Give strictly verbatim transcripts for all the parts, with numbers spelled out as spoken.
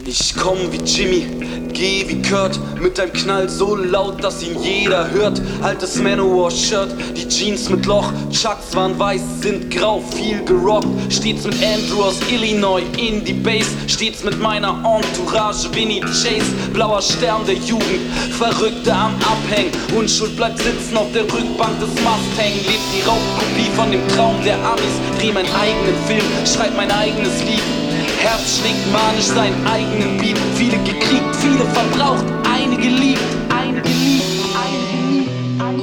Ich komm wie Jimmy, geh wie Kurt, mit einem Knall so laut, dass ihn jeder hört. Altes Manowar-Shirt, die Jeans mit Loch, Chucks waren weiß, sind grau, viel gerockt. Stets mit Andrew aus Illinois in die Base, stets mit meiner Entourage, Vinny Chase, blauer Stern der Jugend, Verrückte am Abhängen. Unschuld bleibt sitzen auf der Rückbank des Mustang, lebt die Raubkopie von dem Traum der Amis. Dreh meinen eigenen Film, schreib mein eigenes Lied. Herz schlägt manisch seinen eigenen Beat. Viele gekriegt, viele verbraucht, eine geliebt, eine geliebt, eine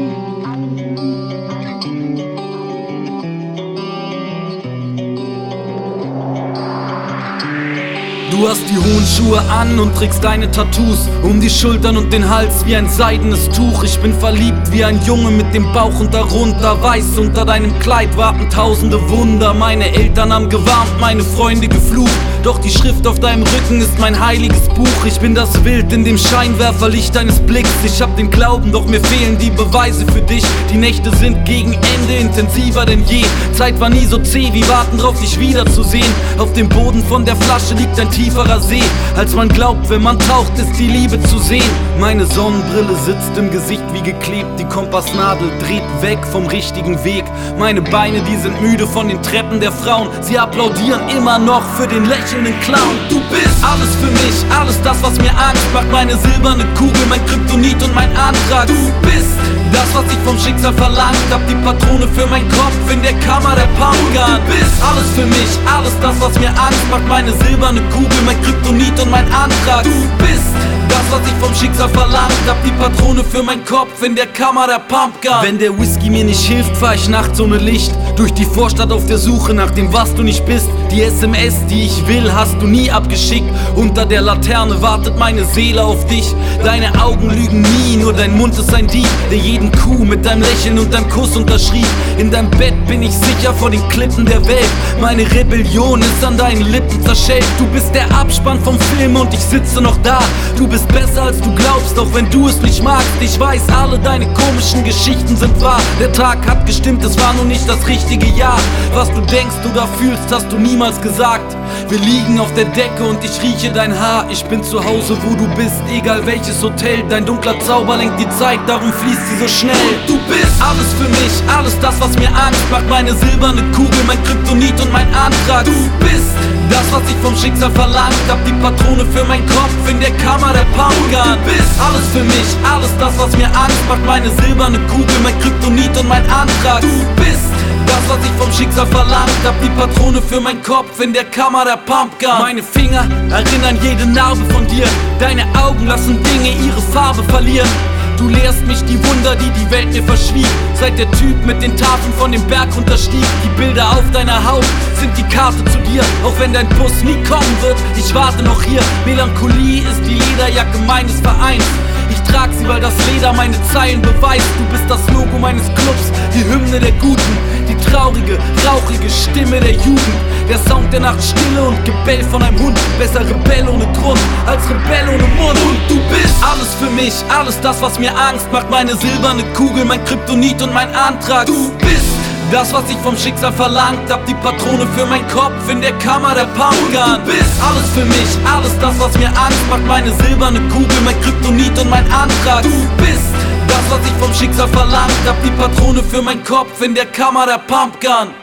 Du hast die hohen Schuhe an und trägst deine Tattoos um die Schultern und den Hals wie ein seidenes Tuch. Ich bin verliebt wie ein Junge mit dem Bauch und darunter weiß. Unter deinem Kleid warten tausende Wunder. Meine Eltern haben gewarnt, meine Freunde geflucht. Doch die Schrift auf deinem Rücken ist mein heiliges Buch. Ich bin das Wild in dem Scheinwerferlicht deines Blicks. Ich hab den Glauben, doch mir fehlen die Beweise für dich. Die Nächte sind gegen Ende intensiver denn je. Zeit war nie so zäh, wie warten drauf, dich wiederzusehen. Auf dem Boden von der Flasche liegt ein tieferer See. Als man glaubt, wenn man taucht, ist die Liebe zu sehen. Meine Sonnenbrille sitzt im Gesicht wie geklebt. Die Kompassnadel dreht weg vom richtigen Weg. Meine Beine, die sind müde von den Treppen der Frauen. Sie applaudieren immer noch für den lächelnden Clown. Du bist alles für mich, alles das, was mir Angst macht. Meine silberne Kugel, mein Kryptonit und mein Antrag. Du bist das, was ich vom Schicksal verlangt hab. Die Patrone für meinen Kopf in der Kammer der Pumpgun. Du bist alles für mich, alles das, was mir Angst macht. Meine silberne Kugel, mein Kryptonit und mein Antrag. Du bist das, was ich vom Schicksal verlangt hab. Die Patrone für meinen Kopf in der Kammer der Pumpgun. Wenn der Whisky mir nicht hilft, fahr ich nachts ohne Licht durch die Vorstadt auf der Suche nach dem, was du nicht bist. Die S M S, die ich will, hast du nie abgeschickt. Unter der Laterne wartet meine Seele auf dich. Deine Augen lügen nie, nur dein Mund ist ein Dieb, der jeden Coup mit deinem Lächeln und deinem Kuss unterschrieb. In deinem Bett bin ich sicher vor den Klippen der Welt. Meine Rebellion ist an deinen Lippen zerschellt. Du bist der Abspann vom Film und ich sitze noch da. Du bist besser als du glaubst, auch wenn du es nicht magst. Ich weiß, alle deine komischen Geschichten sind wahr. Der Tag hat gestimmt, es war nur nicht das richtige Jahr. Was du denkst oder fühlst, hast du niemals gesagt. Wir liegen auf der Decke und ich rieche dein Haar. Ich bin zu Hause, wo du bist, egal welches Hotel. Dein dunkler Zauber lenkt die Zeit, darum fließt sie so schnell. Du bist alles für mich, alles das, was mir Angst macht. Meine silberne Kugel, mein Kryptonit und mein Antrag. Du bist das, was ich vom Schicksal verlangt hab. Die Patrone für meinen Kopf in der Kammer der Pumpgun. Du bist alles für mich, alles das, was mir Angst macht. Meine silberne Kugel, mein Kryptonit und mein Antrag. Du bist das, was ich vom Schicksal verlangt hab. Die Patrone für meinen Kopf in der Kammer der Pumpgun. Meine Finger erinnern jede Narbe von dir. Deine Augen lassen Dinge ihre Farbe verlieren. Du lehrst mich die Wunder, die die Welt mir verschwieg. Seit der Typ mit den Tafeln von dem Berg runterstieg. Die Bilder auf deiner Haut sind die Karte zu dir. Auch wenn dein Bus nie kommen wird, ich warte noch hier. Melancholie ist die Lederjacke meines Vereins. Ich trag sie, weil das Leder meine Zeilen beweist. Du bist das Logo meines Clubs, die Hymne der Guten. Die traurige, rauchige Stimme der Jugend. Der Sound der Nacht, Stille und Gebell von einem Hund. Besser Rebell ohne Grund, als Rebell ohne Mund. Und du bist alles für mich, alles das, was mir Angst macht. Meine silberne Kugel, mein Kryptonit und mein Antrag. Du bist das, was ich vom Schicksal verlangt hab. Die Patrone für meinen Kopf in der Kammer der Pumpgun. Du bist alles für mich, alles das, was mir Angst macht. Meine silberne Kugel, mein Kryptonit und mein Antrag. Du bist das, was ich vom Schicksal verlangt hab. Die Patrone für meinen Kopf in der Kammer der Pumpgun.